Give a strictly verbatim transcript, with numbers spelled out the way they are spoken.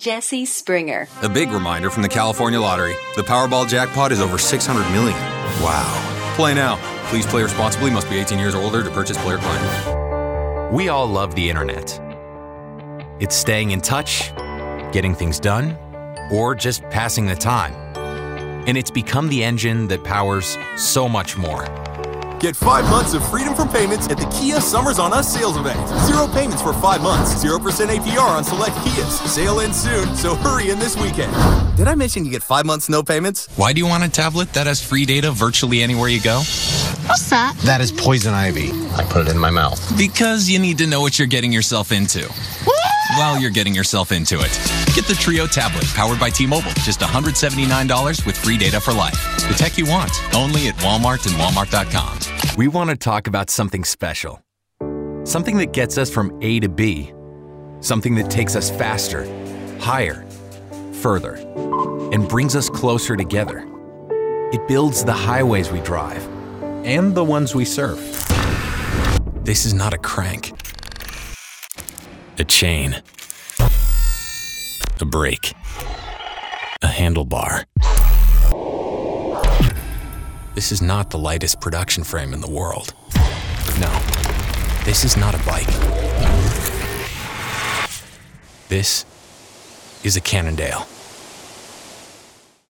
Jesse Springer. A big reminder from the California Lottery. The Powerball jackpot is over six hundred million dollars. Wow. Play now. Please play responsibly. Must be eighteen years or older to purchase player client. We all love the internet. It's staying in touch, getting things done, or just passing the time. And it's become the engine that powers so much more. Get five months of freedom from payments at the Kia Summers on Us sales event. Zero payments for five months. Zero percent A P R on select Kias. Sale ends soon, so hurry in this weekend. Did I mention you get five months no payments? Why do you want a tablet that has free data virtually anywhere you go? What's that? That is poison ivy. I put it in my mouth. Because you need to know what you're getting yourself into. While you're getting yourself into it. Get the Trio tablet powered by T-Mobile. Just one hundred seventy-nine dollars with free data for life. The tech you want. Only at Walmart and Walmart dot com. We want to talk about something special. Something that gets us from A to B. Something that takes us faster, higher, further, and brings us closer together. It builds the highways we drive and the ones we serve. This is not a crank. A chain. A brake. A handlebar. This is not the lightest production frame in the world. No, this is not a bike. This is a Cannondale.